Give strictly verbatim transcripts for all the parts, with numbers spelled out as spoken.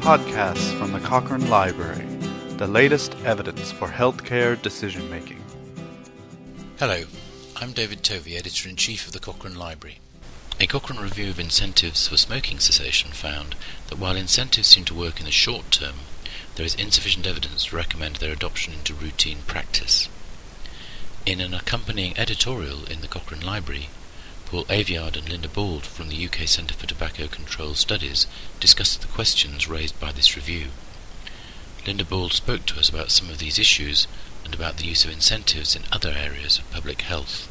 podcasts from the Cochrane Library, the latest evidence for healthcare decision-making. Hello, I'm David Tovey, Editor-in-Chief of the Cochrane Library. A Cochrane review of incentives for smoking cessation found that while incentives seem to work in the short term, there is insufficient evidence to recommend their adoption into routine practice. In an accompanying editorial in the Cochrane Library, Paul Aviard and Linda Bald from the U K Centre for Tobacco Control Studies discussed the questions raised by this review. Linda Bald spoke to us about some of these issues and about the use of incentives in other areas of public health.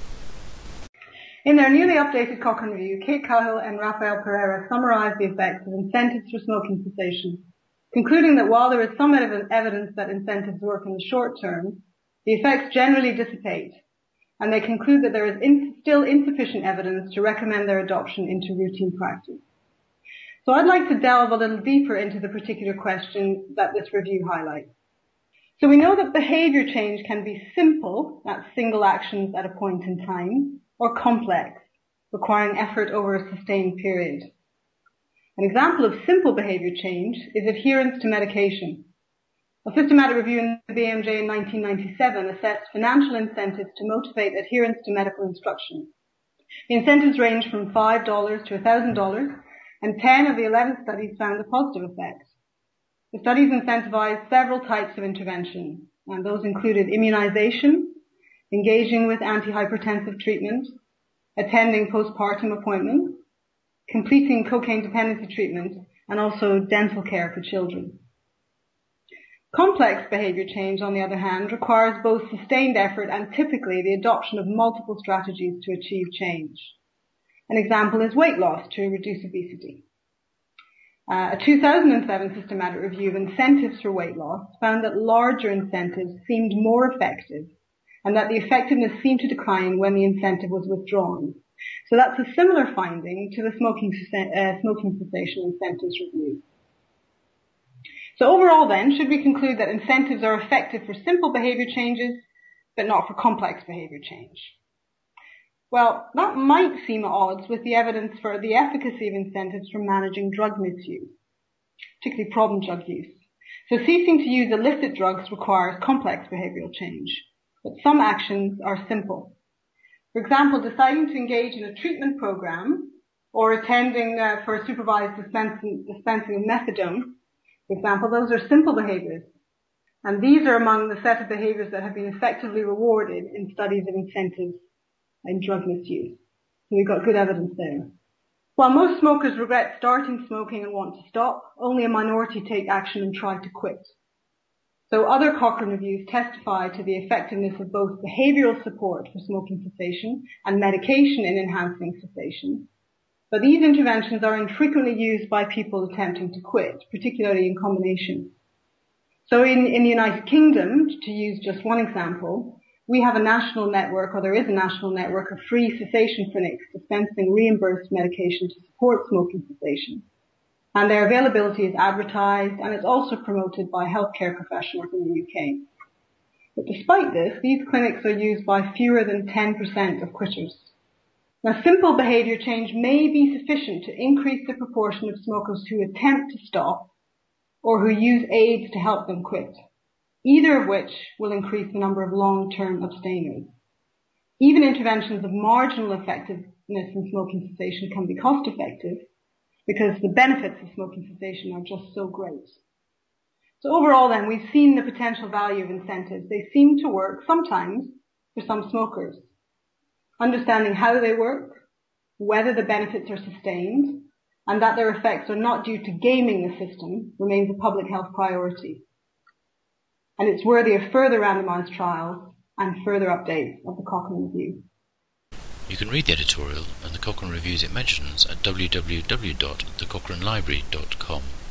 In their newly updated Cochrane review, Kate Cahill and Rafael Pereira summarised the effects of incentives for smoking cessation, concluding that while there is some ev- evidence that incentives work in the short term, the effects generally dissipate, and they conclude that there is in- still insufficient evidence to recommend their adoption into routine practice. So I'd like to delve a little deeper into the particular question that this review highlights. So we know that behaviour change can be simple, that's single actions at a point in time, or complex, requiring effort over a sustained period. An example of simple behaviour change is adherence to medication. A systematic review in the B M J in nineteen ninety-seven assessed financial incentives to motivate adherence to medical instruction. The incentives range from five dollars to one thousand dollars, and ten of the eleven studies found a positive effect. The studies incentivized several types of intervention, and those included immunization, engaging with antihypertensive treatment, attending postpartum appointments, completing cocaine dependency treatment, and also dental care for children. Complex behaviour change, on the other hand, requires both sustained effort and typically the adoption of multiple strategies to achieve change. An example is weight loss to reduce obesity. Uh, a two thousand seven systematic review of incentives for weight loss found that larger incentives seemed more effective and that the effectiveness seemed to decline when the incentive was withdrawn. So that's a similar finding to the smoking, uh, smoking cessation incentives review. So overall then, should we conclude that incentives are effective for simple behaviour changes, but not for complex behaviour change? Well, that might seem at odds with the evidence for the efficacy of incentives for managing drug misuse, particularly problem drug use. So ceasing to use illicit drugs requires complex behavioural change, but some actions are simple. For example, deciding to engage in a treatment program or attending uh, for a supervised dispensing, dispensing of methadone, for example, those are simple behaviours. And these are among the set of behaviours that have been effectively rewarded in studies of incentives in drug misuse. So we've got good evidence there. While most smokers regret starting smoking and want to stop, only a minority take action and try to quit. So other Cochrane reviews testify to the effectiveness of both behavioural support for smoking cessation and medication in enhancing cessation. But these interventions are infrequently used by people attempting to quit, particularly in combination. So in, in the United Kingdom, to use just one example, we have a national network, or there is a national network of free cessation clinics dispensing reimbursed medication to support smoking cessation. And their availability is advertised and is also promoted by healthcare professionals in the U K. But despite this, these clinics are used by fewer than ten percent of quitters. Now, simple behaviour change may be sufficient to increase the proportion of smokers who attempt to stop or who use aids to help them quit, either of which will increase the number of long-term abstainers. Even interventions of marginal effectiveness in smoking cessation can be cost-effective because the benefits of smoking cessation are just so great. So overall then, we've seen the potential value of incentives. They seem to work sometimes for some smokers. Understanding how they work, whether the benefits are sustained, and that their effects are not due to gaming the system remains a public health priority. And it's worthy of further randomised trials and further updates of the Cochrane Review. You can read the editorial and the Cochrane reviews it mentions at w w w dot the cochrane library dot com.